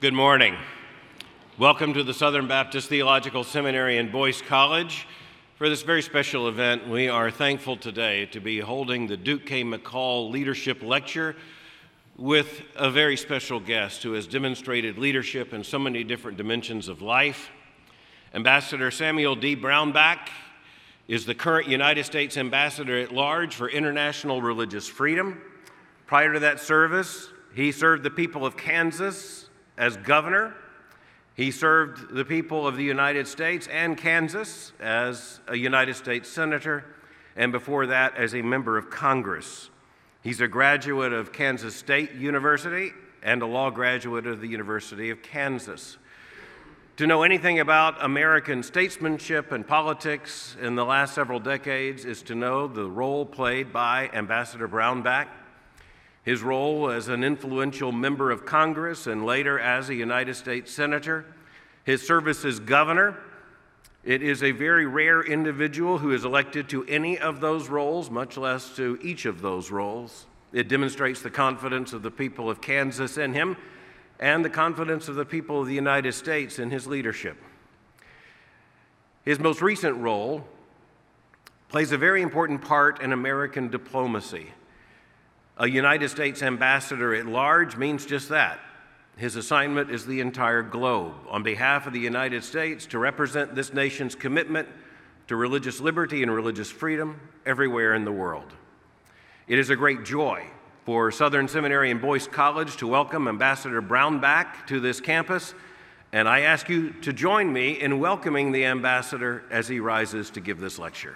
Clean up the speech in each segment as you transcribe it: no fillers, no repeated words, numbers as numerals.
Good morning. Welcome to the Southern Baptist Theological Seminary and Boyce College. For this very special event, we are thankful today to be holding the Duke K. McCall Leadership Lecture with a very special guest who has demonstrated leadership in so many different dimensions of life. Ambassador Samuel D. Brownback is the current United States Ambassador at Large for International Religious Freedom. Prior to that service, he served the people of Kansas as governor. He served the people of the United States and Kansas as a United States senator, and before that as a member of Congress. He's a graduate of Kansas State University and a law graduate of the University of Kansas. To know anything about American statesmanship and politics in the last several decades is to know the role played by Ambassador Brownback. His role as an influential member of Congress and later as a United States Senator, his service as governor. It is a very rare individual who is elected to any of those roles, much less to each of those roles. It demonstrates the confidence of the people of Kansas in him and the confidence of the people of the United States in his leadership. His most recent role plays a very important part in American diplomacy. A United States Ambassador at Large means just that. His assignment is the entire globe on behalf of the United States to represent this nation's commitment to religious liberty and religious freedom everywhere in the world. It is a great joy for Southern Seminary and Boyce College to welcome Ambassador Brownback to this campus, and I ask you to join me in welcoming the ambassador as he rises to give this lecture.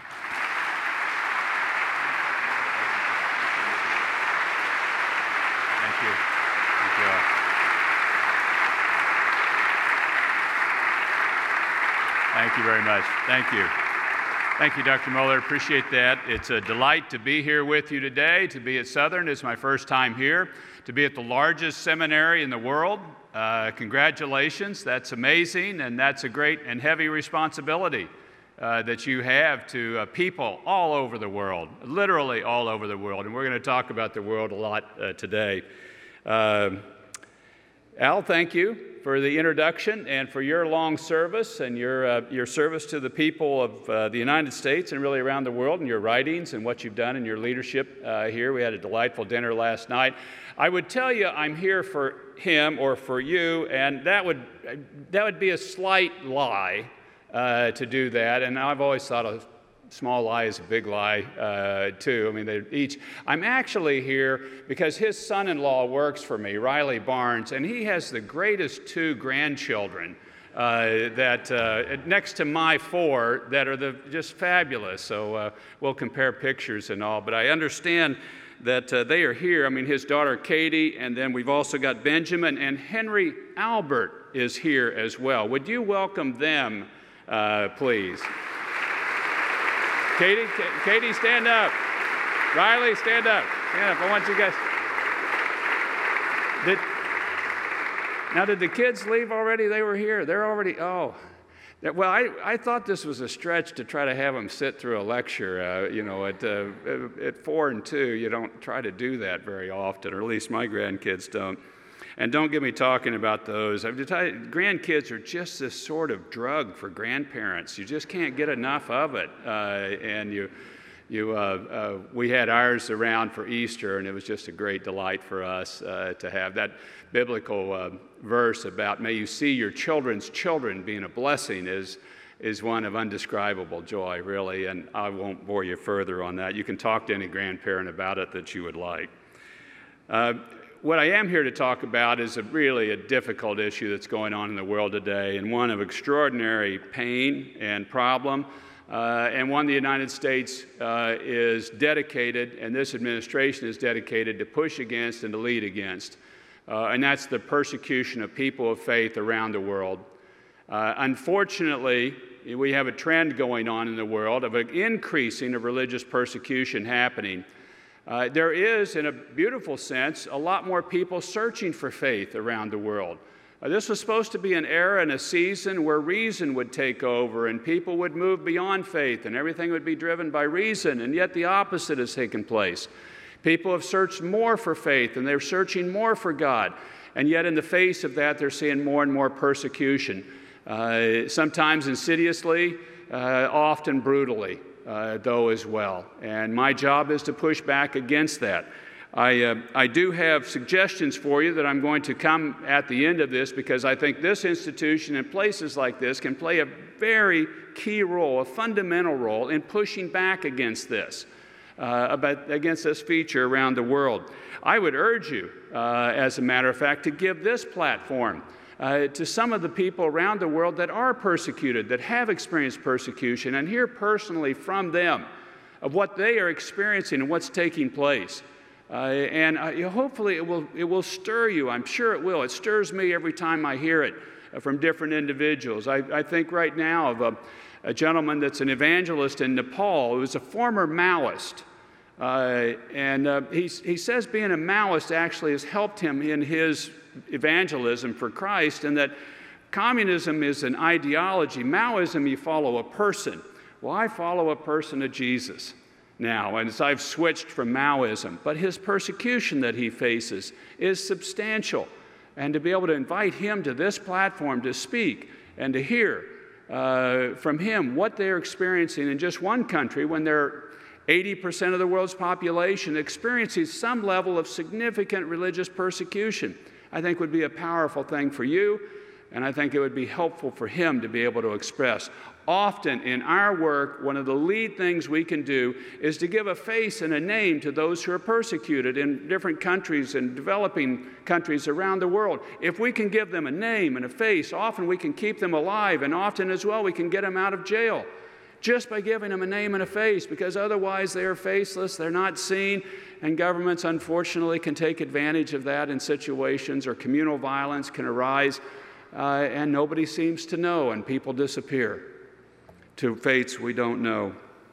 Thank you very much. Thank you. Thank you, Dr. Muller. Appreciate that. It's a delight to be here with you today. To be at Southern is my first time here. To be at the largest seminary in the world. Congratulations. That's amazing, and that's a great and heavy responsibility that you have to people all over the world, literally all over the world. And we're going to talk about the world a lot today. Al, thank you for the introduction and for your long service and your service to the people of the United States and really around the world, and your writings and what you've done in your leadership here. We had a delightful dinner last night. I would tell you I'm here for him or for you, and that would be a slight lie to do that. And I've always thought a small lie is a big lie, too. I mean, I'm actually here because his son-in-law works for me, Riley Barnes, and he has the greatest two grandchildren that next to my four that are just fabulous. So we'll compare pictures and all. But I understand that they are here. I mean, his daughter Katie, and then we've also got Benjamin, and Henry Albert is here as well. Would you welcome them, please? Katie, stand up. Riley, stand up. Stand up. I want you guys. Did the kids leave already? They were here. They're already. Oh. Well, I thought this was a stretch to try to have them sit through a lecture. At 4 and 2, you don't try to do that very often, or at least my grandkids don't. And don't get me talking about those. Grandkids are just this sort of drug for grandparents. You just can't get enough of it. We had ours around for Easter, and it was just a great delight for us to have that biblical verse about may you see your children's children being a blessing is one of undescribable joy, really. And I won't bore you further on that. You can talk to any grandparent about it that you would like. What I am here to talk about is really a difficult issue that's going on in the world today, and one of extraordinary pain and problem, and one the United States is dedicated, and this administration is dedicated to push against and to lead against, and that's the persecution of people of faith around the world. Unfortunately, we have a trend going on in the world of an increasing of religious persecution happening. There is, in a beautiful sense, a lot more people searching for faith around the world. This was supposed to be an era and a season where reason would take over and people would move beyond faith and everything would be driven by reason, and yet the opposite has taken place. People have searched more for faith and they're searching more for God. And yet in the face of that, they're seeing more and more persecution, sometimes insidiously, often brutally, though as well. And my job is to push back against that. I do have suggestions for you that I'm going to come at the end of this, because I think this institution and places like this can play a very key role, a fundamental role in pushing back against this, against this feature around the world. I would urge you, as a matter of fact, to give this platform to some of the people around the world that are persecuted, that have experienced persecution, and hear personally from them of what they are experiencing and what's taking place. Hopefully it will stir you. I'm sure it will. It stirs me every time I hear it from different individuals. I think right now of a gentleman that's an evangelist in Nepal who was a former Maoist. He says being a Maoist actually has helped him in his evangelism for Christ, and that communism is an ideology. Maoism, you follow a person. Well, I follow a person of Jesus now, and as I've switched from Maoism, but his persecution that he faces is substantial. And to be able to invite him to this platform to speak and to hear from him what they're experiencing in just one country, when they're 80% of the world's population experiencing some level of significant religious persecution, I think would be a powerful thing for you, and I think it would be helpful for him to be able to express. Often in our work, one of the lead things we can do is to give a face and a name to those who are persecuted in different countries and developing countries around the world. If we can give them a name and a face, often we can keep them alive, and often as well we can get them out of jail just by giving them a name and a face, because otherwise they are faceless, they're not seen, and governments unfortunately can take advantage of that in situations, or communal violence can arise, and nobody seems to know, and people disappear to fates we don't know.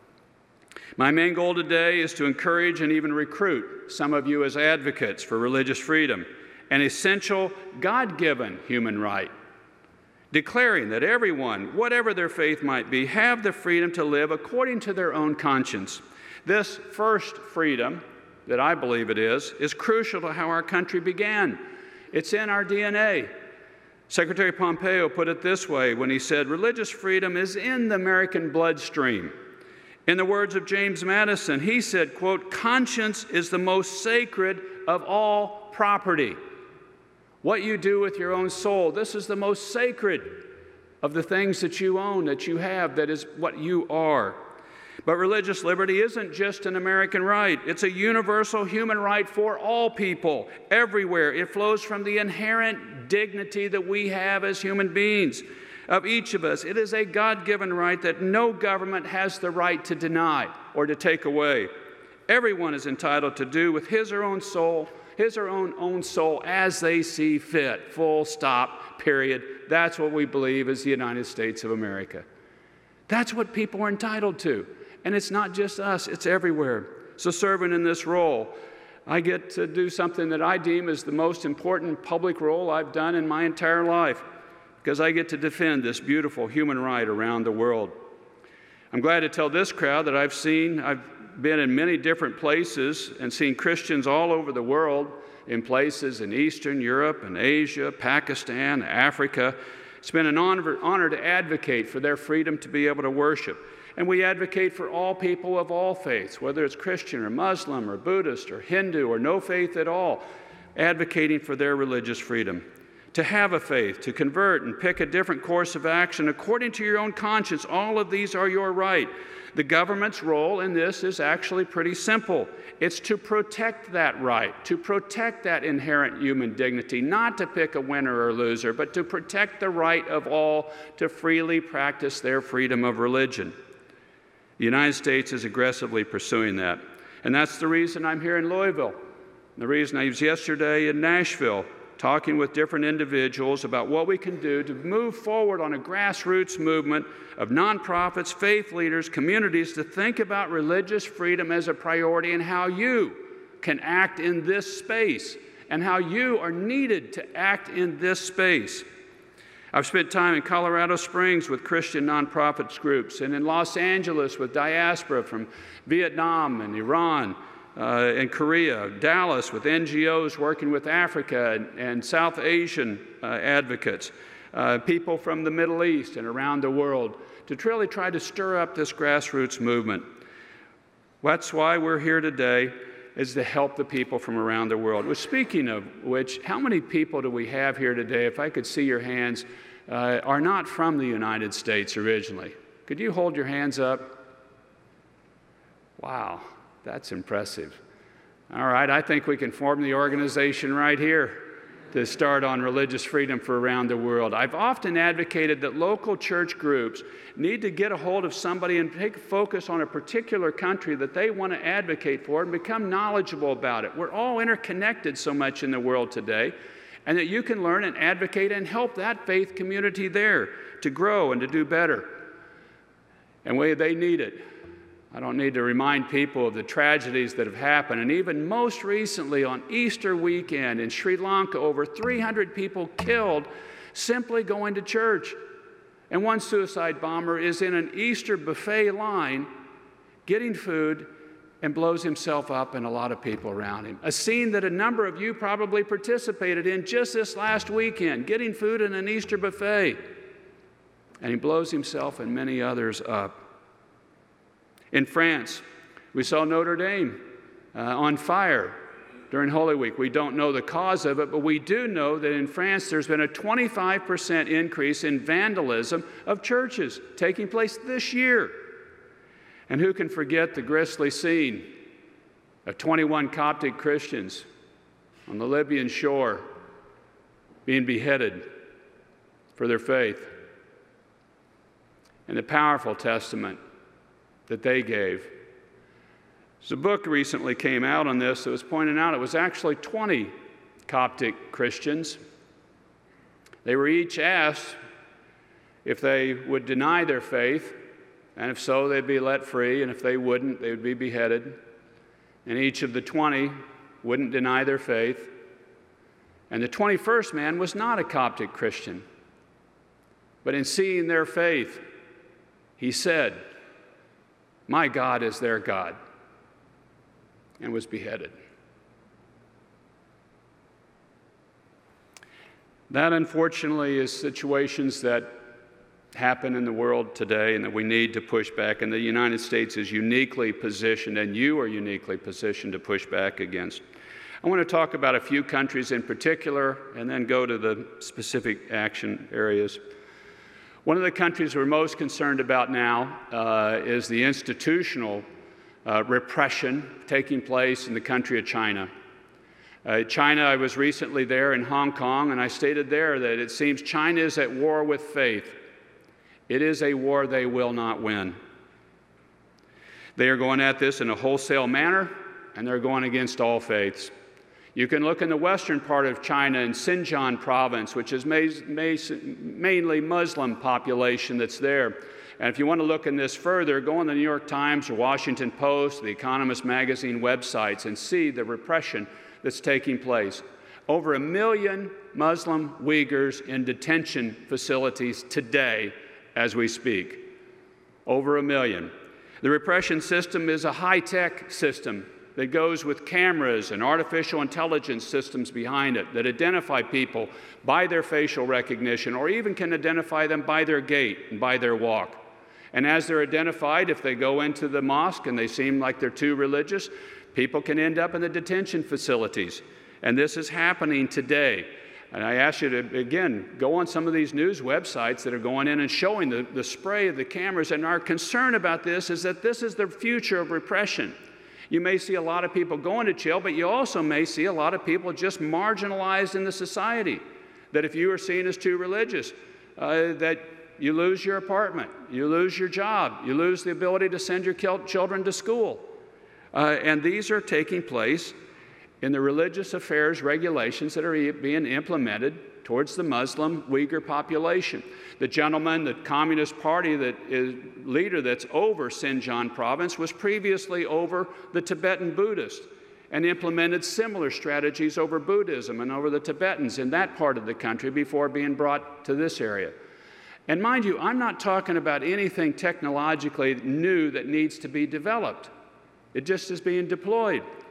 My main goal today is to encourage and even recruit some of you as advocates for religious freedom, an essential God-given human right, declaring that everyone, whatever their faith might be, have the freedom to live according to their own conscience. This first freedom, that I believe it is crucial to how our country began. It's in our DNA. Secretary Pompeo put it this way when he said, religious freedom is in the American bloodstream. In the words of James Madison, he said, quote, conscience is the most sacred of all property. What you do with your own soul, this is the most sacred of the things that you own, that you have, that is what you are. But religious liberty isn't just an American right. It's a universal human right for all people, everywhere. It flows from the inherent dignity that we have as human beings, of each of us. It is a God-given right that no government has the right to deny or to take away. Everyone is entitled to do with his or her own soul as they see fit, full stop, period. That's what we believe is the United States of America. That's what people are entitled to. And it's not just us, it's everywhere. So serving in this role, I get to do something that I deem as the most important public role I've done in my entire life, because I get to defend this beautiful human right around the world. I'm glad to tell this crowd that I've been in many different places and seen Christians all over the world, in places in Eastern Europe and Asia, Pakistan, Africa. It's been an honor to advocate for their freedom to be able to worship. And we advocate for all people of all faiths, whether it's Christian or Muslim or Buddhist or Hindu or no faith at all, advocating for their religious freedom. To have a faith, to convert and pick a different course of action according to your own conscience, all of these are your right. The government's role in this is actually pretty simple. It's to protect that right, to protect that inherent human dignity, not to pick a winner or loser, but to protect the right of all to freely practice their freedom of religion. The United States is aggressively pursuing that. And that's the reason I'm here in Louisville. The reason I was yesterday in Nashville talking with different individuals about what we can do to move forward on a grassroots movement of nonprofits, faith leaders, communities to think about religious freedom as a priority and how you can act in this space and how you are needed to act in this space. I've spent time in Colorado Springs with Christian nonprofits groups and in Los Angeles with diaspora from Vietnam and Iran in Korea, Dallas with NGOs working with Africa and South Asian advocates, people from the Middle East and around the world to really try to stir up this grassroots movement. That's why we're here today, is to help the people from around the world. Well, speaking of which, how many people do we have here today, if I could see your hands, are not from the United States originally? Could you hold your hands up? Wow, that's impressive. All right, I think we can form the organization right here to start on religious freedom for around the world. I've often advocated that local church groups need to get a hold of somebody and take focus on a particular country that they want to advocate for and become knowledgeable about it. We're all interconnected so much in the world today, and that you can learn and advocate and help that faith community there to grow and to do better. And they need it. I don't need to remind people of the tragedies that have happened. And even most recently on Easter weekend in Sri Lanka, over 300 people killed simply going to church. And one suicide bomber is in an Easter buffet line getting food and blows himself up and a lot of people around him. A scene that a number of you probably participated in just this last weekend, getting food in an Easter buffet. And he blows himself and many others up. In France, we saw Notre Dame on fire during Holy Week. We don't know the cause of it, but we do know that in France there's been a 25% increase in vandalism of churches taking place this year. And who can forget the grisly scene of 21 Coptic Christians on the Libyan shore being beheaded for their faith, and the powerful testament that they gave. So a book recently came out on this that was pointing out it was actually 20 Coptic Christians. They were each asked if they would deny their faith, and if so, they'd be let free, and if they wouldn't, they would be beheaded. And each of the 20 wouldn't deny their faith. And the 21st man was not a Coptic Christian. But in seeing their faith, he said, "My God is their God," and was beheaded. That, unfortunately, is situations that happen in the world today and that we need to push back, and the United States is uniquely positioned, and you are uniquely positioned to push back against. I want to talk about a few countries in particular and then go to the specific action areas. One of the countries we're most concerned about now is the institutional repression taking place in the country of China. China, I was recently there in Hong Kong, and I stated there that it seems China is at war with faith. It is a war they will not win. They are going at this in a wholesale manner, and they're going against all faiths. You can look in the western part of China in Xinjiang province, which is mainly Muslim population that's there. And if you want to look in this further, go on the New York Times or Washington Post, the Economist magazine websites, and see the repression that's taking place. Over 1 million Muslim Uyghurs in detention facilities today as we speak. Over 1 million. The repression system is a high-tech system that goes with cameras and artificial intelligence systems behind it that identify people by their facial recognition, or even can identify them by their gait and by their walk. And as they're identified, if they go into the mosque and they seem like they're too religious, people can end up in the detention facilities. And this is happening today. And I ask you to, again, go on some of these news websites that are going in and showing the spray of the cameras. And our concern about this is that this is the future of repression. You may see a lot of people going to jail, but you also may see a lot of people just marginalized in the society. That if you are seen as too religious, that you lose your apartment, you lose your job, you lose the ability to send your children to school. And these are taking place in the religious affairs regulations that are being implemented towards the Muslim Uyghur population. The gentleman, the Communist Party that is leader that's over Xinjiang province was previously over the Tibetan Buddhists and implemented similar strategies over Buddhism and over the Tibetans in that part of the country before being brought to this area. And mind you, I'm not talking about anything technologically new that needs to be developed. It just is being deployed.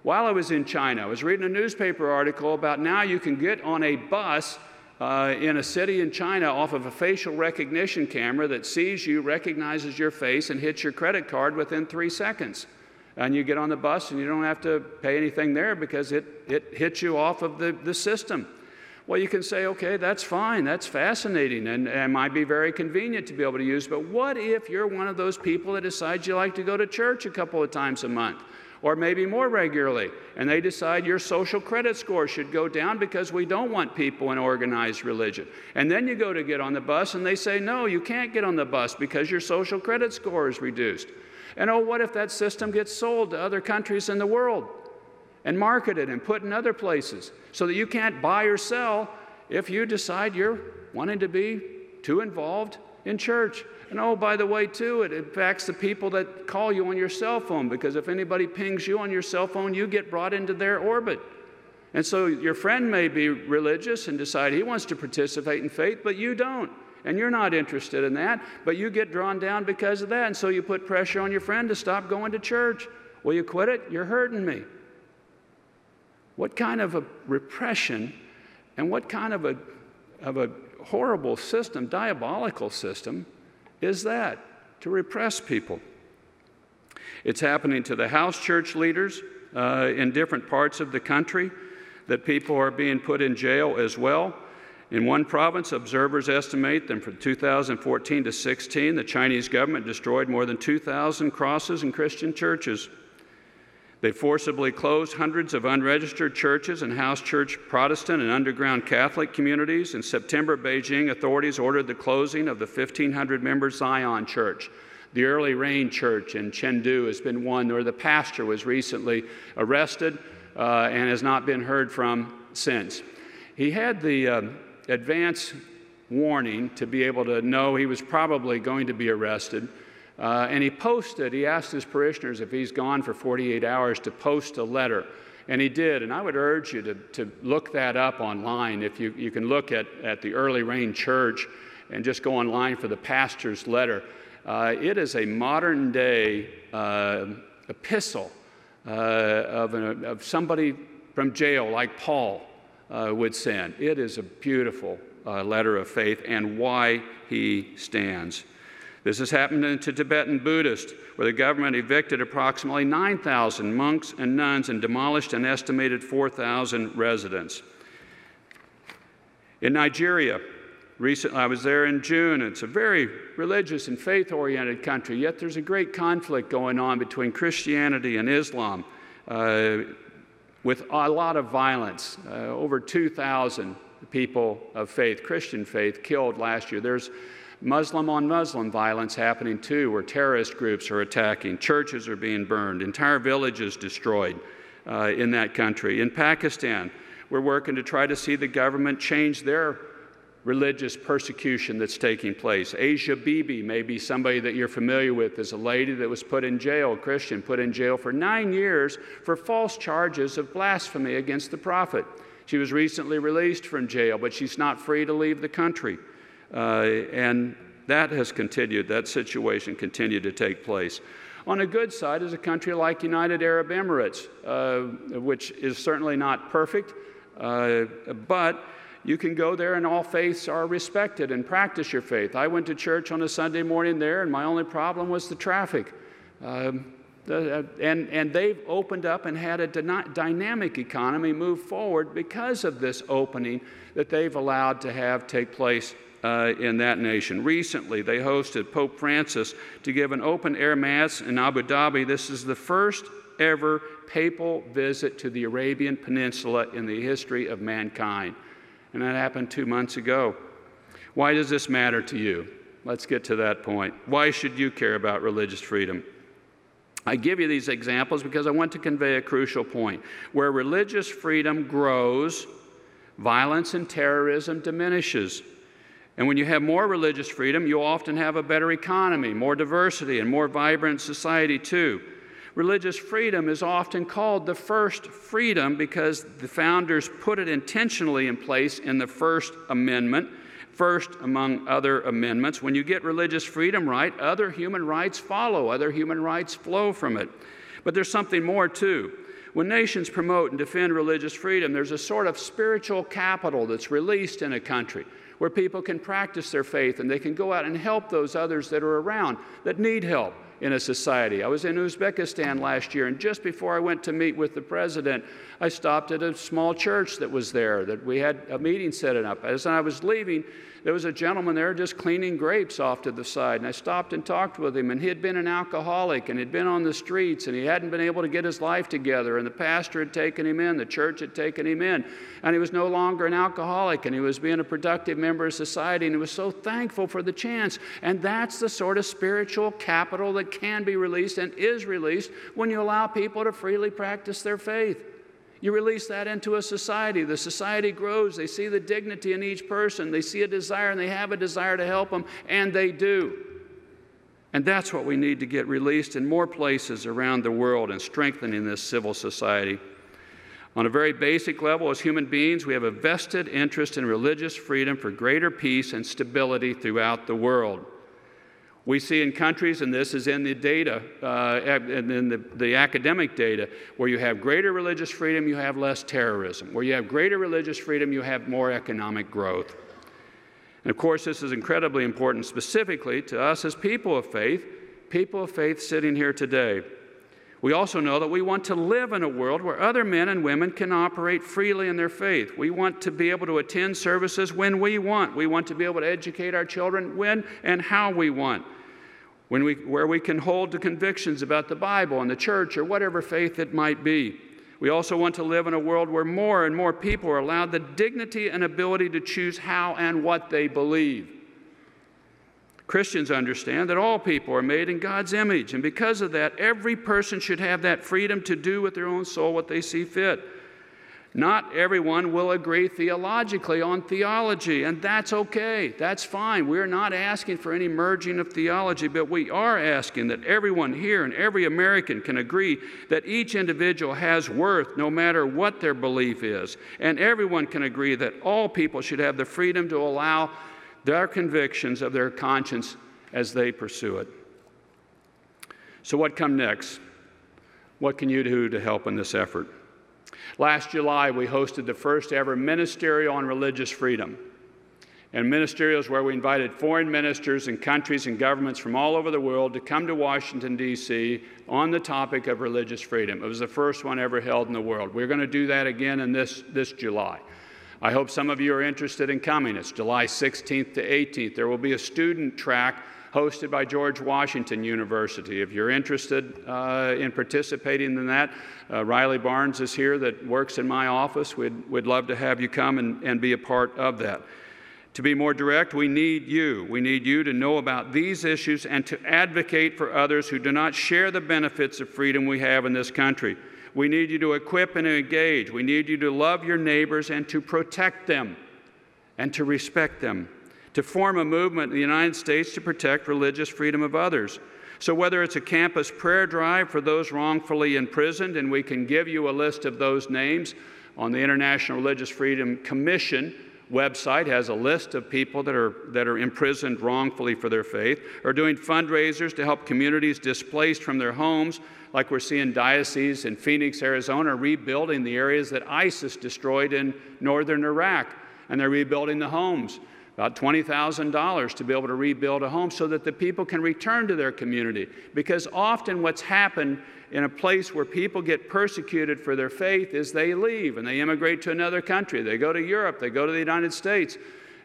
While I was in China, I was reading a newspaper article about now you can get on a bus in a city in China off of a facial recognition camera that sees you, recognizes your face, and hits your credit card within 3 seconds. And you get on the bus and you don't have to pay anything there because it hits you off of the system. Well, you can say, okay, that's fine, that's fascinating, and it might be very convenient to be able to use, but what if you're one of those people that decides you like to go to church a couple of times a month, or maybe more regularly, and they decide your social credit score should go down because we don't want people in organized religion. And then you go to get on the bus and they say, no, you can't get on the bus because your social credit score is reduced. And oh, what if that system gets sold to other countries in the world and marketed and put in other places so that you can't buy or sell if you decide you're wanting to be too involved in church? And oh, by the way, too, it impacts the people that call you on your cell phone, because if anybody pings you on your cell phone, you get brought into their orbit. And so your friend may be religious and decide he wants to participate in faith, but you don't. And you're not interested in that, but you get drawn down because of that. And so you put pressure on your friend to stop going to church. Will you quit it? You're hurting me. What kind of a repression and what kind of a horrible system, diabolical system, is that to repress people? It's happening to the house church leaders in different parts of the country, that people are being put in jail as well. In one province, observers estimate that from 2014 to 16, the Chinese government destroyed more than 2,000 crosses in Christian churches. They forcibly closed hundreds of unregistered churches and house church Protestant and underground Catholic communities. In September, Beijing authorities ordered the closing of the 1,500-member Zion Church. The Early Rain Church in Chengdu has been one where the pastor was recently arrested and has not been heard from since. He had the advance warning to be able to know he was probably going to be arrested. And he asked his parishioners if he's gone for 48 hours to post a letter. And he did. And I would urge you to look that up online. If you can look at the Early Rain Church and just go online for the pastor's letter. It is a modern day epistle of somebody from jail like Paul would send. It is a beautiful letter of faith and why he stands. This has happened to Tibetan Buddhists, where the government evicted approximately 9,000 monks and nuns and demolished an estimated 4,000 residents. In Nigeria, recently, I was there in June. It's a very religious and faith-oriented country, yet there's a great conflict going on between Christianity and Islam, with a lot of violence. Over 2,000 people of faith, Christian faith, killed last year. There's Muslim-on-Muslim violence happening too, where terrorist groups are attacking. Churches are being burned. Entire villages destroyed in that country. In Pakistan, we're working to try to see the government change their religious persecution that's taking place. Asia Bibi may be somebody that you're familiar with, as a lady that was put in jail, a Christian, put in jail for 9 years for false charges of blasphemy against the prophet. She was recently released from jail, but she's not free to leave the country. And that has continued, that situation continued to take place. On the good side is a country like United Arab Emirates, which is certainly not perfect, but you can go there and all faiths are respected and practice your faith. I went to church on a Sunday morning there, and my only problem was the traffic. And they've opened up and had a dynamic economy move forward because of this opening that they've allowed to have take place in that nation. Recently, they hosted Pope Francis to give an open-air mass in Abu Dhabi. This is the first ever papal visit to the Arabian Peninsula in the history of mankind. And that happened 2 months ago. Why does this matter to you? Let's get to that point. Why should you care about religious freedom? I give you these examples because I want to convey a crucial point. Where religious freedom grows, violence and terrorism diminishes. And when you have more religious freedom, you often have a better economy, more diversity, and more vibrant society too. Religious freedom is often called the first freedom because the founders put it intentionally in place in the First Amendment, first among other amendments. When you get religious freedom right, other human rights follow, other human rights flow from it. But there's something more too. When nations promote and defend religious freedom, there's a sort of spiritual capital that's released in a country where people can practice their faith and they can go out and help those others that are around that need help in a society. I was in Uzbekistan last year, and just before I went to meet with the president, I stopped at a small church that was there, that we had a meeting set up. As I was leaving, there was a gentleman there just cleaning grapes off to the side, and I stopped and talked with him, and he had been an alcoholic, and he'd been on the streets, and he hadn't been able to get his life together, and the pastor had taken him in, the church had taken him in, and he was no longer an alcoholic, and he was being a productive member of society, and he was so thankful for the chance. And that's the sort of spiritual capital that can be released and is released when you allow people to freely practice their faith. You release that into a society. The society grows. They see the dignity in each person. They see a desire, and they have a desire to help them, and they do. And that's what we need to get released in more places around the world and strengthening this civil society. On a very basic level, as human beings, we have a vested interest in religious freedom for greater peace and stability throughout the world. We see in countries, and this is in the data, and in the academic data, where you have greater religious freedom, you have less terrorism. Where you have greater religious freedom, you have more economic growth. And of course, this is incredibly important specifically to us as people of faith sitting here today. We also know that we want to live in a world where other men and women can operate freely in their faith. We want to be able to attend services when we want. We want to be able to educate our children when and how we want. Where we can hold to convictions about the Bible and the church or whatever faith it might be. We also want to live in a world where more and more people are allowed the dignity and ability to choose how and what they believe. Christians understand that all people are made in God's image, and because of that, every person should have that freedom to do with their own soul what they see fit. Not everyone will agree theologically on theology, and that's okay. That's fine. We're not asking for any merging of theology, but we are asking that everyone here and every American can agree that each individual has worth no matter what their belief is. And everyone can agree that all people should have the freedom to allow their convictions of their conscience as they pursue it. So what comes next? What can you do to help in this effort? Last July, we hosted the first ever Ministerial on Religious Freedom. And Ministerial is where we invited foreign ministers and countries and governments from all over the world to come to Washington, D.C. on the topic of religious freedom. It was the first one ever held in the world. We're going to do that again in this July. I hope some of you are interested in coming. It's July 16th to 18th. There will be a student track hosted by George Washington University. If you're interested in participating in that, Riley Barnes is here that works in my office. We'd love to have you come and be a part of that. To be more direct, we need you. We need you to know about these issues and to advocate for others who do not share the benefits of freedom we have in this country. We need you to equip and engage. We need you to love your neighbors and to protect them and to respect them, to form a movement in the United States to protect religious freedom of others. So whether it's a campus prayer drive for those wrongfully imprisoned, and we can give you a list of those names on the International Religious Freedom Commission website, has a list of people that are imprisoned wrongfully for their faith, or doing fundraisers to help communities displaced from their homes, like we're seeing dioceses in Phoenix, Arizona, rebuilding the areas that ISIS destroyed in northern Iraq, and they're rebuilding the homes. About $20,000 to be able to rebuild a home so that the people can return to their community. Because often what's happened in a place where people get persecuted for their faith is they leave and they immigrate to another country. They go to Europe, they go to the United States.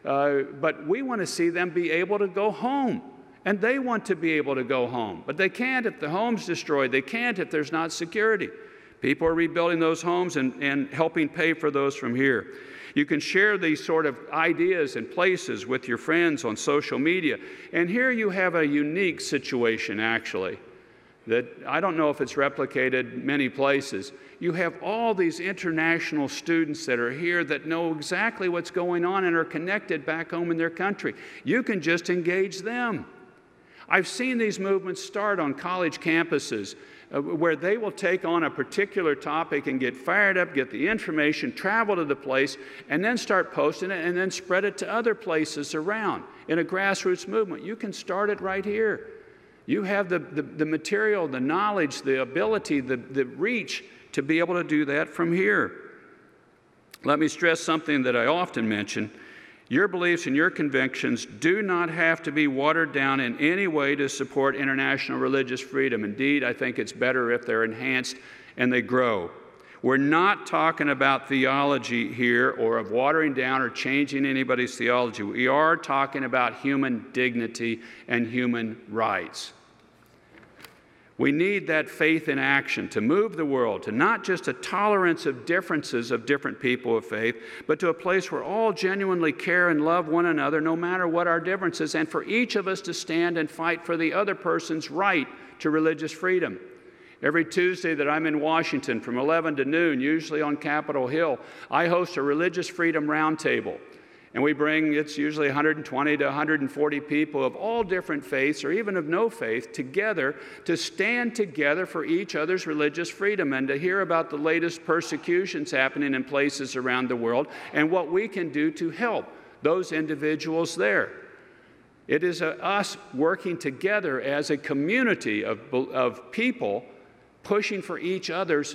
But we want to see them be able to go home. And they want to be able to go home. But they can't if the home's destroyed. They can't if there's not security. People are rebuilding those homes and helping pay for those from here. You can share these sort of ideas and places with your friends on social media. And here you have a unique situation, actually, that I don't know if it's replicated many places. You have all these international students that are here that know exactly what's going on and are connected back home in their country. You can just engage them. I've seen these movements start on college campuses where they will take on a particular topic and get fired up, get the information, travel to the place, and then start posting it and then spread it to other places around in a grassroots movement. You can start it right here. You have the material, the knowledge, the ability, the reach to be able to do that from here. Let me stress something that I often mention. Your beliefs and your convictions do not have to be watered down in any way to support international religious freedom. Indeed, I think it's better if they're enhanced and they grow. We're not talking about theology here or of watering down or changing anybody's theology. We are talking about human dignity and human rights. We need that faith in action to move the world to not just a tolerance of differences of different people of faith, but to a place where all genuinely care and love one another no matter what our differences, and for each of us to stand and fight for the other person's right to religious freedom. Every Tuesday that I'm in Washington from 11 to noon, usually on Capitol Hill, I host a religious freedom roundtable. And we bring, it's usually 120 to 140 people of all different faiths or even of no faith together to stand together for each other's religious freedom and to hear about the latest persecutions happening in places around the world and what we can do to help those individuals there. It is us working together as a community of people pushing for each other's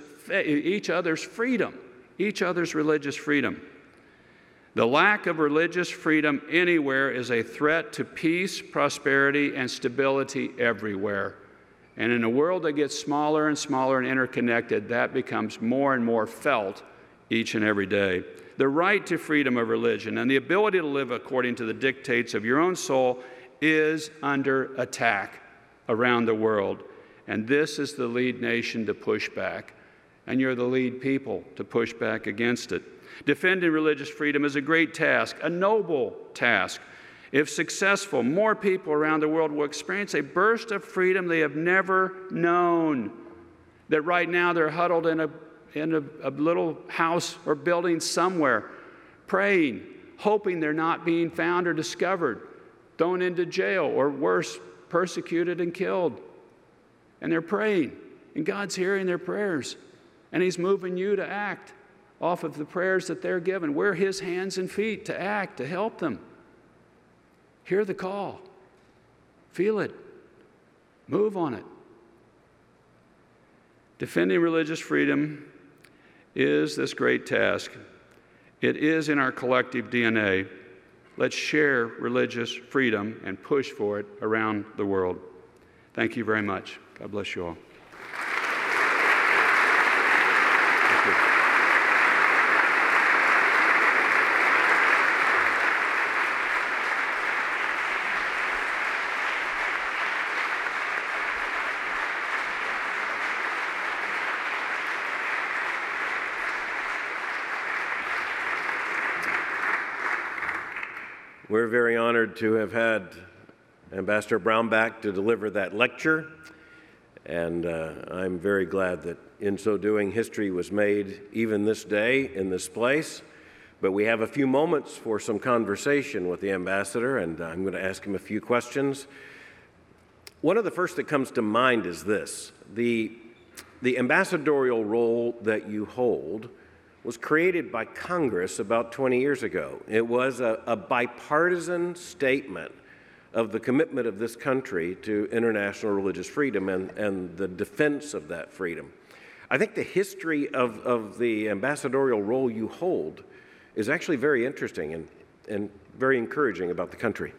freedom, each other's religious freedom. The lack of religious freedom anywhere is a threat to peace, prosperity, and stability everywhere. And in a world that gets smaller and smaller and interconnected, that becomes more and more felt each and every day. The right to freedom of religion and the ability to live according to the dictates of your own soul is under attack around the world. And this is the lead nation to push back. And you're the lead people to push back against it. Defending religious freedom is a great task, a noble task. If successful, more people around the world will experience a burst of freedom they have never known. That right now they're huddled in a little house or building somewhere, praying, hoping they're not being found or discovered, thrown into jail, or worse, persecuted and killed. And they're praying, and God's hearing their prayers, and He's moving you to act off of the prayers that they're given. We're His hands and feet to act, to help them. Hear the call. Feel it. Move on it. Defending religious freedom is this great task. It is in our collective DNA. Let's share religious freedom and push for it around the world. Thank you very much. God bless you all. We're very honored to have had Ambassador Brownback to deliver that lecture, and I'm very glad that in so doing history was made even this day in this place. But we have a few moments for some conversation with the ambassador, and I'm going to ask him a few questions. One of the first that comes to mind is this. The ambassadorial role that you hold was created by Congress about 20 years ago. It was a bipartisan statement of the commitment of this country to international religious freedom and the defense of that freedom. I think the history of the ambassadorial role you hold is actually very interesting and very encouraging about the country.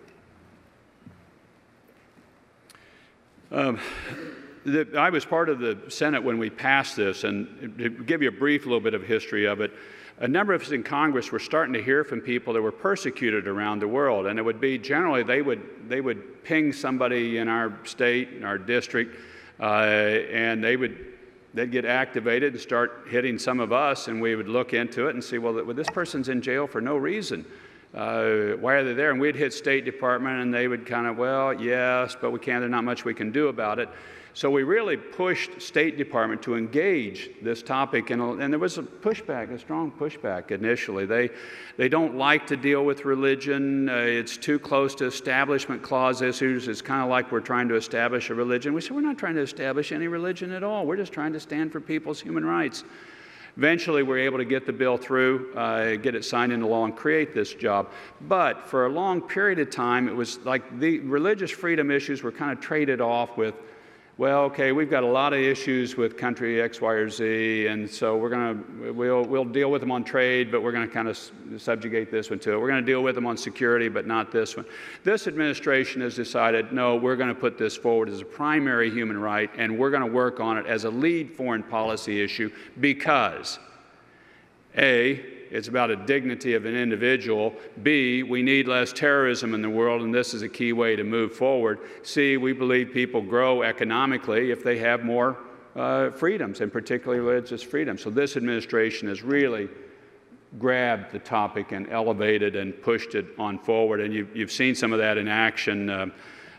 I was part of the Senate when we passed this, and to give you a brief little bit of history of it, a number of us in Congress were starting to hear from people that were persecuted around the world, and it would be generally they would ping somebody in our state, in our district, and they'd get activated and start hitting some of us, and we would look into it and see, well, this person's in jail for no reason. Why are they there? And we'd hit State Department, and they would kind of, well, yes, but there's not much we can do about it. So we really pushed State Department to engage this topic, and there was a strong pushback initially. They don't like to deal with religion. It's too close to Establishment Clause issues. It's kind of like we're trying to establish a religion. We said, we're not trying to establish any religion at all. We're just trying to stand for people's human rights. Eventually, we were able to get the bill through, get it signed into law, and create this job. But for a long period of time, it was like the religious freedom issues were kind of traded off with well, okay, we've got a lot of issues with country X, Y, or Z, and so we'll deal with them on trade, but we're going to kind of subjugate this one to it. We're going to deal with them on security, but not this one. This administration has decided, no, we're going to put this forward as a primary human right, and we're going to work on it as a lead foreign policy issue because, A, it's about a dignity of an individual. B, we need less terrorism in the world, and this is a key way to move forward. C, we believe people grow economically if they have more freedoms, and particularly religious freedom. So this administration has really grabbed the topic and elevated and pushed it on forward, and you've seen some of that in action.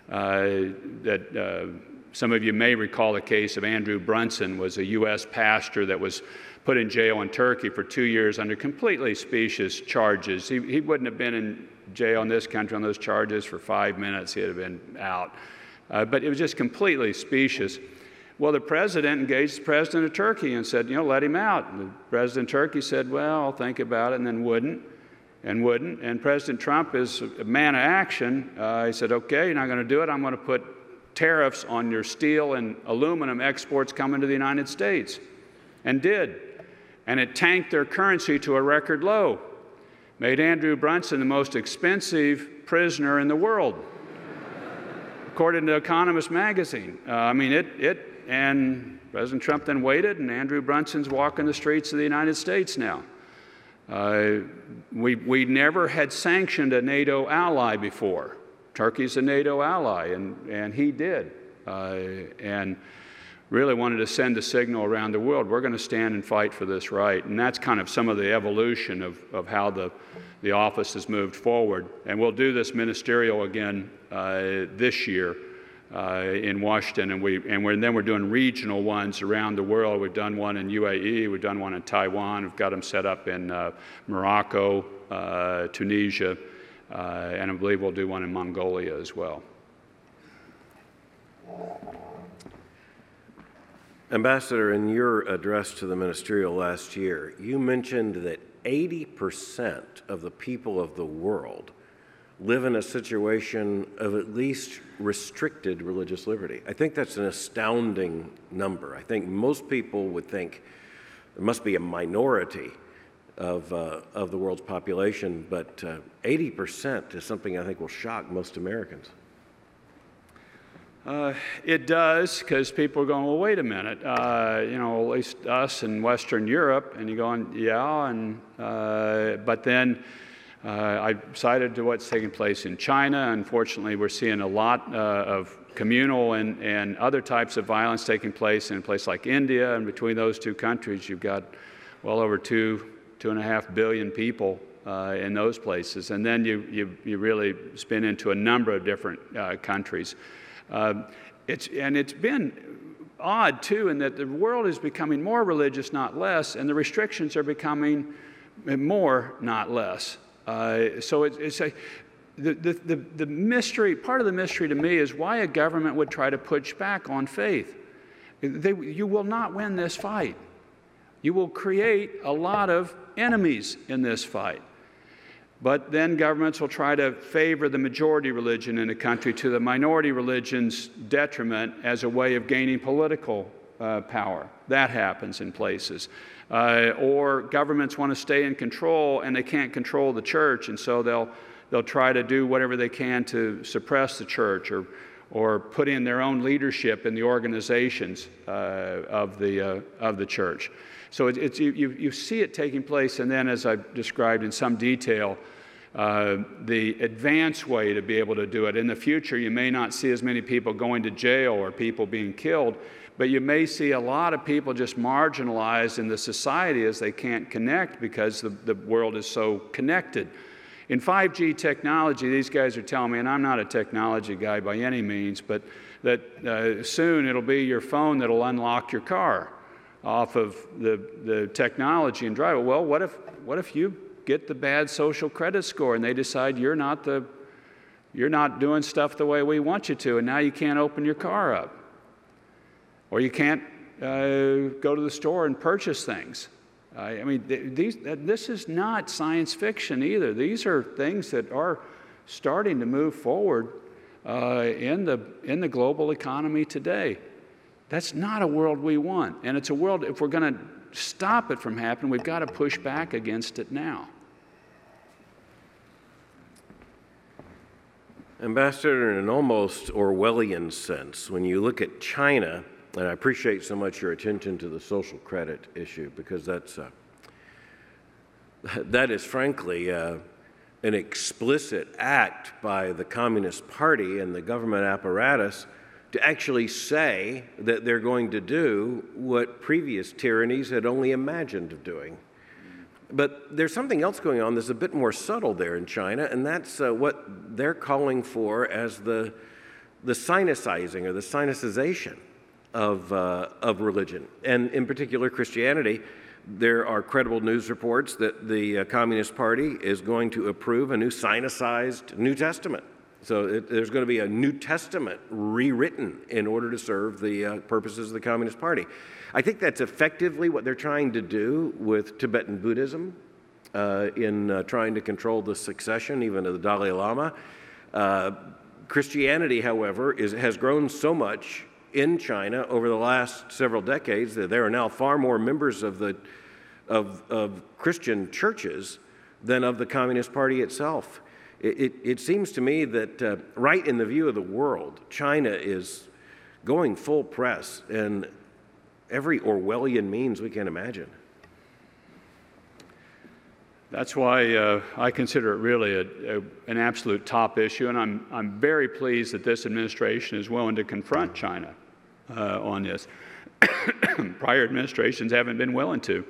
Some of you may recall the case of Andrew Brunson, was a U.S. pastor that was put in jail in Turkey for 2 years under completely specious charges. He wouldn't have been in jail in this country on those charges for 5 minutes. He'd have been out. But it was just completely specious. Well, the president engaged the president of Turkey and said, let him out. And the president of Turkey said, well, I'll think about it, and then wouldn't. And President Trump is a man of action. He said, okay, you're not going to do it. I'm going to put tariffs on your steel and aluminum exports coming to the United States. And did. And it tanked their currency to a record low. Made Andrew Brunson the most expensive prisoner in the world, according to Economist magazine. And President Trump then waited, and Andrew Brunson's walking the streets of the United States now. We never had sanctioned a NATO ally before. Turkey's a NATO ally, and he did. And really wanted to send a signal around the world. We're going to stand and fight for this right. And that's kind of some of the evolution of how the office has moved forward. And we'll do this ministerial again this year in Washington. And we're doing regional ones around the world. We've done one in UAE. We've done one in Taiwan. We've got them set up in Morocco, Tunisia, and I believe we'll do one in Mongolia as well. Ambassador, in your address to the ministerial last year, you mentioned that 80% of the people of the world live in a situation of at least restricted religious liberty. I think that's an astounding number. I think most people would think there must be a minority of the world's population, but 80% is something I think will shock most Americans. It does, because people are going, well, wait a minute, at least us in Western Europe, and you're going, yeah, but then I cited to what's taking place in China. Unfortunately, we're seeing a lot of communal and other types of violence taking place in a place like India, and between those two countries, you've got well over 2.5 billion people in those places, and then you really spin into a number of different countries. It's been odd, too, in that the world is becoming more religious, not less, and the restrictions are becoming more, not less. So the mystery, part of the mystery to me is why a government would try to push back on faith. You will not win this fight. You will create a lot of enemies in this fight. But then governments will try to favor the majority religion in a country to the minority religion's detriment as a way of gaining political power. That happens in places. Or governments want to stay in control and they can't control the church, and so they'll try to do whatever they can to suppress the church or put in their own leadership in the organizations of the church. So you see it taking place, and then, as I've described in some detail, the advanced way to be able to do it. In the future, you may not see as many people going to jail or people being killed, but you may see a lot of people just marginalized in the society as they can't connect because the world is so connected. In 5G technology, these guys are telling me, and I'm not a technology guy by any means, but that soon it'll be your phone that'll unlock your car off of the technology and drive it. Well, what if you get the bad social credit score and they decide you're not doing stuff the way we want you to, and now you can't open your car up, or you can't go to the store and purchase things. This is not science fiction either. These are things that are starting to move forward in the global economy today. That's not a world we want. And it's a world, if we're going to stop it from happening, we've got to push back against it now. Ambassador, in an almost Orwellian sense, when you look at China, and I appreciate so much your attention to the social credit issue, because that is frankly an explicit act by the Communist Party and the government apparatus to actually say that they're going to do what previous tyrannies had only imagined of doing. But there's something else going on that's a bit more subtle there in China, and that's what they're calling for as the sinicizing or the sinicization of religion, and in particular Christianity. There are credible news reports that the Communist Party is going to approve a new sinicized New Testament. So there's going to be a New Testament rewritten in order to serve the purposes of the Communist Party. I think that's effectively what they're trying to do with Tibetan Buddhism in trying to control the succession, even of the Dalai Lama. Christianity, however, has grown so much in China over the last several decades that there are now far more members of Christian churches than of the Communist Party itself. It seems to me that right in the view of the world, China is going full press in every Orwellian means we can imagine. That's why I consider it really an absolute top issue, and I'm very pleased that this administration is willing to confront China on this. Prior administrations haven't been willing to.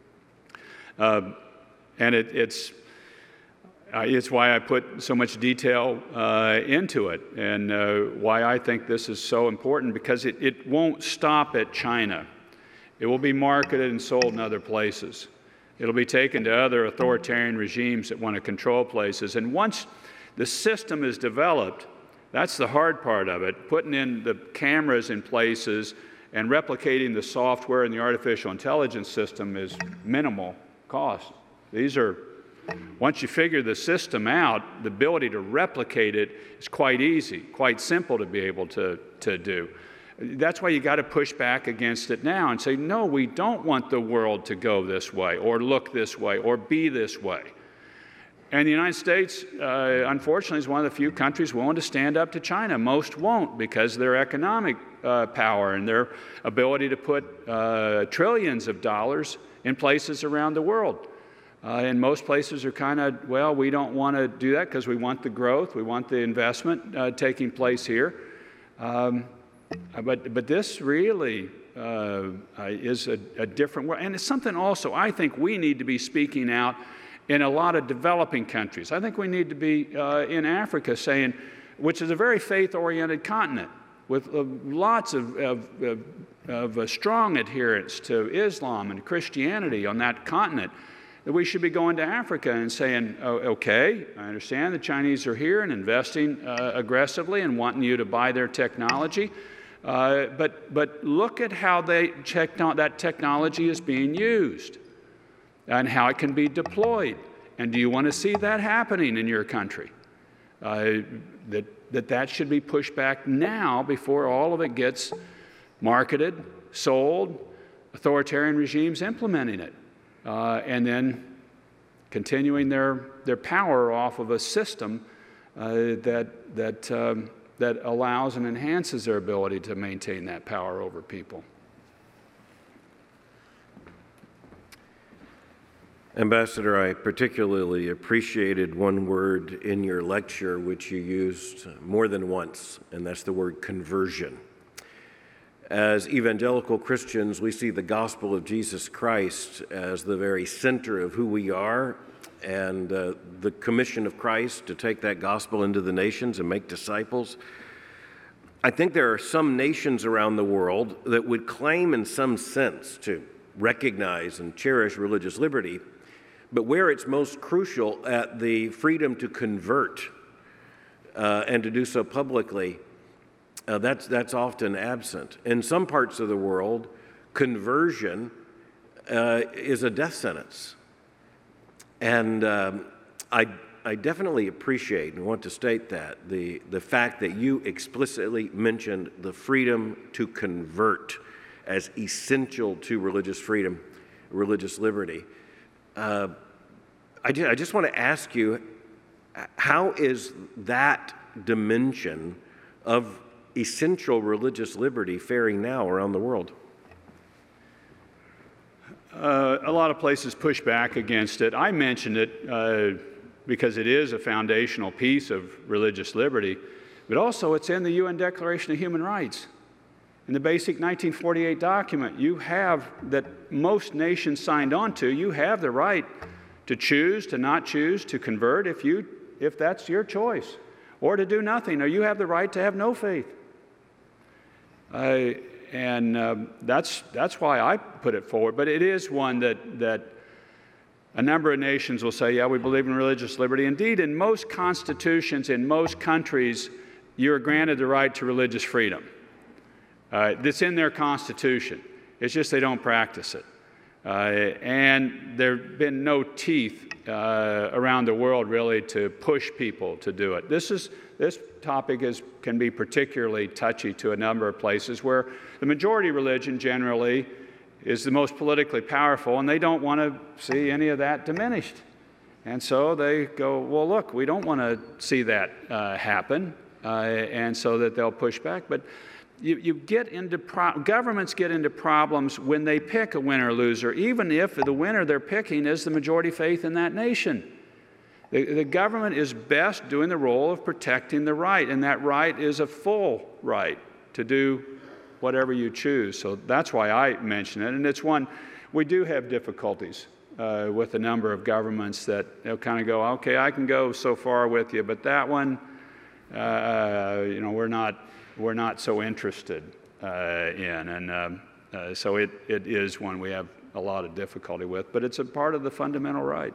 And it's why I put so much detail into it, and why I think this is so important, because it won't stop at China. It will be marketed and sold in other places. It'll be taken to other authoritarian regimes that want to control places. And once the system is developed, that's the hard part of it, putting in the cameras in places and replicating the software and the artificial intelligence system is minimal cost. Once you figure the system out, the ability to replicate it is quite easy, quite simple to be able to do. That's why you got to push back against it now and say, no, we don't want the world to go this way or look this way or be this way. And the United States, unfortunately, is one of the few countries willing to stand up to China. Most won't, because of their economic power and their ability to put trillions of dollars in places around the world. And most places are kind of, well, we don't want to do that because we want the growth, we want the investment taking place here. But this really is a different world. And it's something also I think we need to be speaking out in a lot of developing countries. I think we need to be in Africa saying, which is a very faith-oriented continent with lots of strong adherence to Islam and Christianity on that continent, that we should be going to Africa and saying, oh, okay, I understand the Chinese are here and investing aggressively and wanting you to buy their technology, but look at how that technology is being used and how it can be deployed. And do you want to see that happening in your country? That should be pushed back now before all of it gets marketed, sold, authoritarian regimes implementing it, and then continuing their power off of a system that allows and enhances their ability to maintain that power over people. Ambassador, I particularly appreciated one word in your lecture which you used more than once, and that's the word conversion. As evangelical Christians, we see the gospel of Jesus Christ as the very center of who we are, and the commission of Christ to take that gospel into the nations and make disciples. I think there are some nations around the world that would claim in some sense to recognize and cherish religious liberty, but where it's most crucial at the freedom to convert and to do so publicly, that's often absent. In some parts of the world, conversion is a death sentence. And I I definitely appreciate and want to state that the fact that you explicitly mentioned the freedom to convert as essential to religious freedom, religious liberty. I just want to ask you, how is that dimension of essential religious liberty faring now around the world? A lot of places push back against it. I mentioned it because it is a foundational piece of religious liberty, but also it's in the UN Declaration of Human Rights. In the basic 1948 document you have that most nations signed on to, you have the right to choose, to not choose, to convert if that's your choice, or to do nothing, or you have the right to have no faith. That's why I put it forward. But it is one that a number of nations will say, yeah, we believe in religious liberty. Indeed, in most constitutions, in most countries, you are granted the right to religious freedom. That's in their constitution. It's just they don't practice it. And there have been no teeth around the world really to push people to do it. This topic can be particularly touchy to a number of places where the majority religion generally is the most politically powerful, and they don't want to see any of that diminished. And so they go, well, look, we don't want to see that happen, and so that they'll push back. But you get into governments get into problems when they pick a winner or loser, even if the winner they're picking is the majority faith in that nation. The government is best doing the role of protecting the right, and that right is a full right to do whatever you choose. So that's why I mention it, and it's one we do have difficulties with a number of governments that they'll kind of go, okay, I can go so far with you, but that one, we're not so interested in, and so it is one we have a lot of difficulty with, but it's a part of the fundamental right.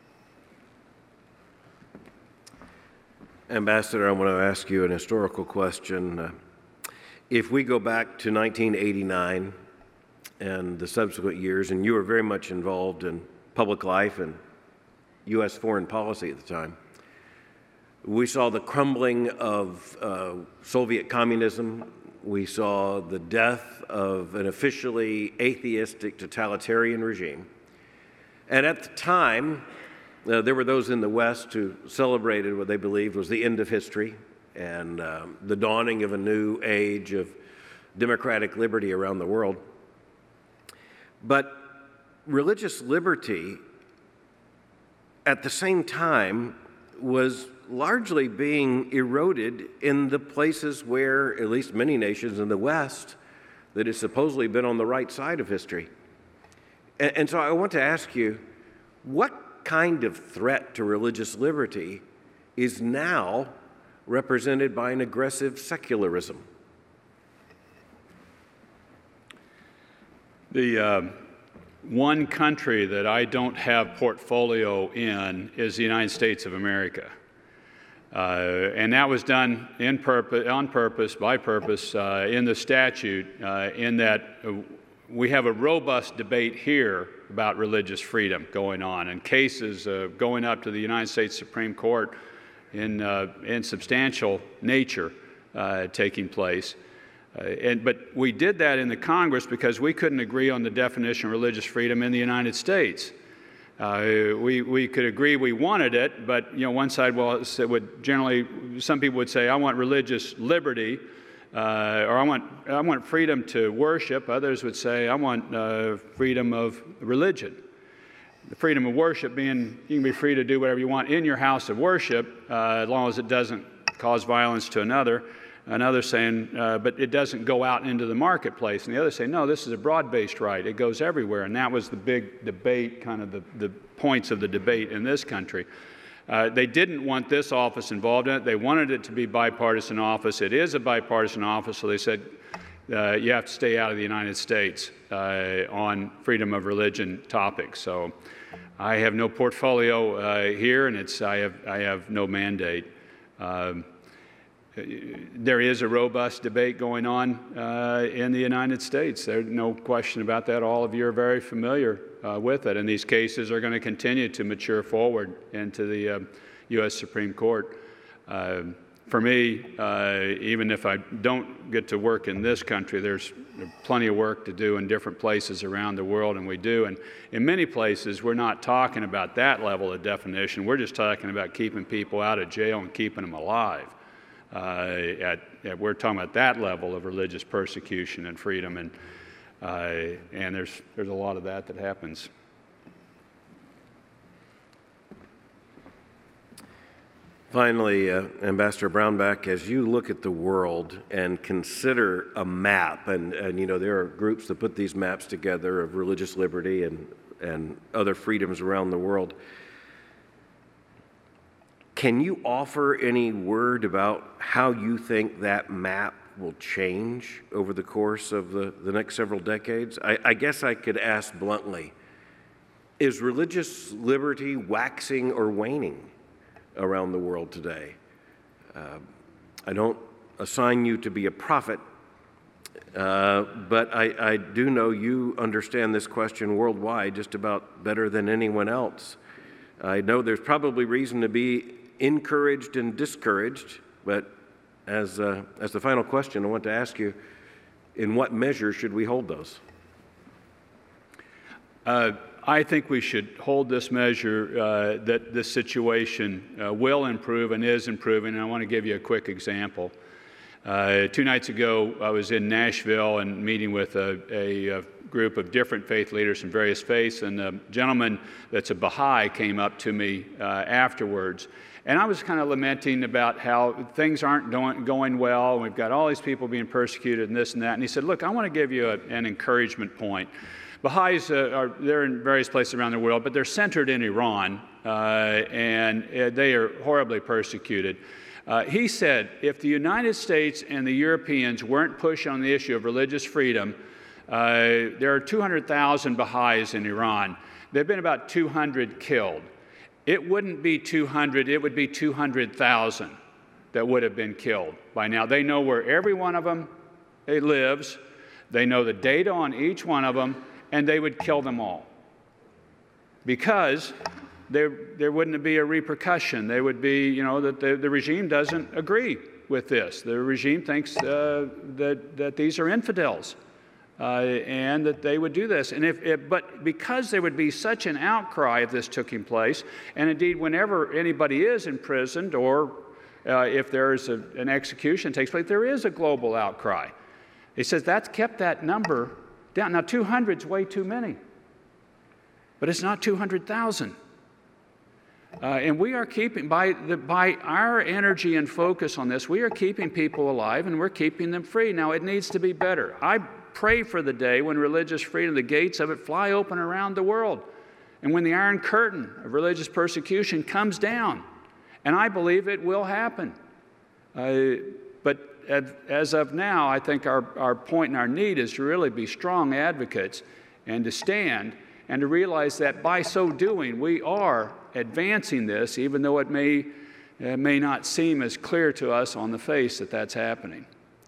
Ambassador, I want to ask you an historical question. If we go back to 1989 and the subsequent years, and you were very much involved in public life and U.S. foreign policy at the time, we saw the crumbling of Soviet communism. We saw the death of an officially atheistic totalitarian regime. And at the time, there were those in the West who celebrated what they believed was the end of history and the dawning of a new age of democratic liberty around the world. But religious liberty, at the same time, was largely being eroded in the places where, at least many nations in the West, that has supposedly been on the right side of history. And so I want to ask you, what kind of threat to religious liberty is now represented by an aggressive secularism? The one country that I don't have portfolio in is the United States of America. And that was done on purpose, by purpose, in the statute, in that we have a robust debate here about religious freedom going on, and cases going up to the United States Supreme Court in substantial nature taking place. But we did that in the Congress because we couldn't agree on the definition of religious freedom in the United States. We could agree we wanted it, but one side would generally, some people would say, I want religious liberty, or I want freedom to worship. Others would say, I want freedom of religion. The freedom of worship being you can be free to do whatever you want in your house of worship, as long as it doesn't cause violence to another. Another saying, but it doesn't go out into the marketplace. And the other say, no, this is a broad-based right. It goes everywhere. And that was the big debate, kind of the points of the debate in this country. They didn't want this office involved in it. They wanted it to be bipartisan office. It is a bipartisan office, so they said you have to stay out of the United States on freedom of religion topics. So I have no portfolio here, and I have no mandate. There is a robust debate going on in the United States. There's no question about that. All of you are very familiar with it, and these cases are going to continue to mature forward into U.S. Supreme Court. For me, even if I don't get to work in this country, there's plenty of work to do in different places around the world, and we do. And in many places, we're not talking about that level of definition. We're just talking about keeping people out of jail and keeping them alive. We're talking about that level of religious persecution and freedom, and there's a lot of that happens. Finally, Ambassador Brownback, as you look at the world and consider a map, and you know, there are groups that put these maps together of religious liberty and other freedoms around the world, can you offer any word about how you think that map will change over the course of the next several decades? I guess I could ask bluntly, is religious liberty waxing or waning around the world today? I don't assign you to be a prophet, but I do know you understand this question worldwide just about better than anyone else. I know there's probably reason to be encouraged and discouraged, but as the final question, I want to ask you, in what measure should we hold those? I think we should hold this measure that this situation will improve and is improving, and I want to give you a quick example. 2 nights ago, I was in Nashville and meeting with a group of different faith leaders from various faiths, and a gentleman that's a Baha'i came up to me afterwards. And I was kind of lamenting about how things aren't going well, and we've got all these people being persecuted and this and that. And he said, look, I want to give you an encouragement point. Baha'is, they're in various places around the world, but they're centered in Iran, and they are horribly persecuted. He said, if the United States and the Europeans weren't pushing on the issue of religious freedom, there are 200,000 Baha'is in Iran. There have been about 200 killed. It wouldn't be 200, it would be 200,000 that would have been killed by now. They know where every one of them lives. They know the data on each one of them, and they would kill them all because there wouldn't be a repercussion. They would be, you know, that the regime doesn't agree with this. The regime thinks that these are infidels. And that they would do this. And but because there would be such an outcry if this took place, and indeed whenever anybody is imprisoned or if there is an execution takes place, there is a global outcry. He says that's kept that number down. Now 200 is way too many, but it's not 200,000. And we are keeping, by our energy and focus on this, we are keeping people alive and we're keeping them free. Now it needs to be better. I pray for the day when religious freedom, the gates of it fly open around the world, and when the Iron Curtain of religious persecution comes down, and I believe it will happen. But as of now, I think our point and our need is to really be strong advocates and to stand and to realize that by so doing, we are advancing this, even though it may not seem as clear to us on the face that that's happening.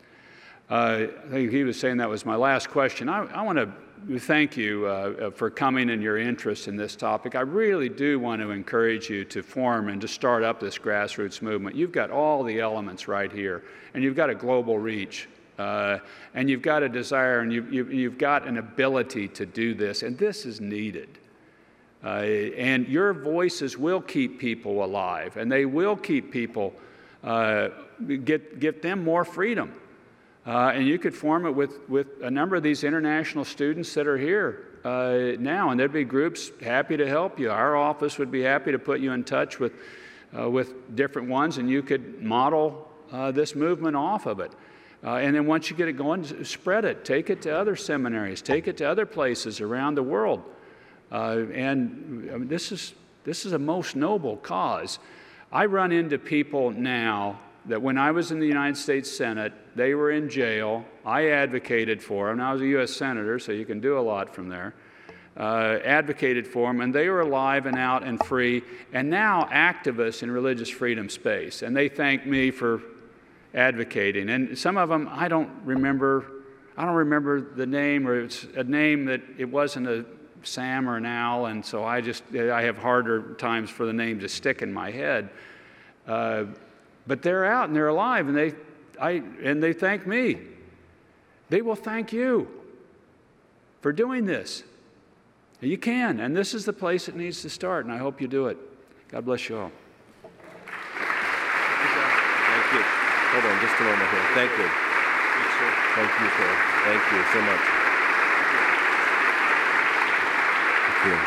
I think he was saying that was my last question. I want to thank you for coming and your interest in this topic. I really do want to encourage you to form and to start up this grassroots movement. You've got all the elements right here, and you've got a global reach, and you've got a desire, and you've got an ability to do this, and this is needed. And your voices will keep people alive, and they will keep people, get them more freedom. And you could form it with a number of these international students that are here now, and there'd be groups happy to help you. Our office would be happy to put you in touch with different ones, and you could model this movement off of it. And then once you get it going, spread it. Take it to other seminaries. Take it to other places around the world. And I mean, this is a most noble cause. I run into people now that when I was in the United States Senate, they were in jail. I advocated for them. I was a U.S. Senator, so you can do a lot from there. Advocated for them, and they were alive and out and free, and now activists in religious freedom space. And they thank me for advocating. And some of them, I don't remember the name, or it's a name that it wasn't a Sam or an Al, and so I have harder times for the name to stick in my head. But they're out and they're alive, and they thank me. They will thank you for doing this. You can, and this is the place it needs to start, and I hope you do it. God bless you all. Thank you. Hold on just a moment here. Thank you. Thank you, sir. Thank you so much. Thank you.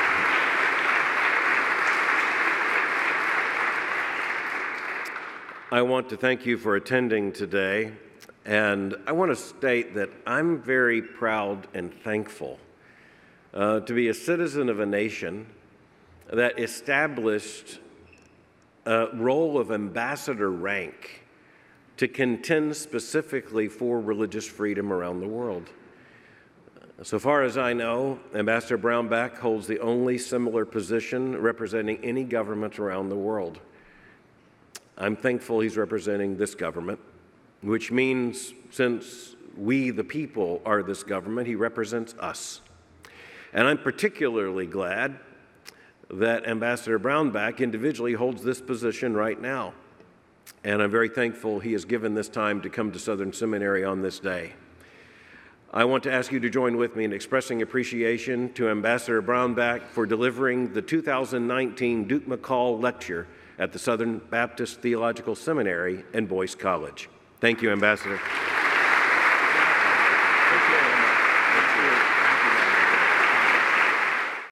I want to thank you for attending today, and I want to state that I'm very proud and thankful to be a citizen of a nation that established a role of ambassador rank to contend specifically for religious freedom around the world. So far as I know, Ambassador Brownback holds the only similar position representing any government around the world. I'm thankful he's representing this government, which means since we, the people, are this government, he represents us. And I'm particularly glad that Ambassador Brownback individually holds this position right now. And I'm very thankful he has given this time to come to Southern Seminary on this day. I want to ask you to join with me in expressing appreciation to Ambassador Brownback for delivering the 2019 Duke McCall Lecture at the Southern Baptist Theological Seminary and Boyce College. Thank you, Ambassador. Thank you.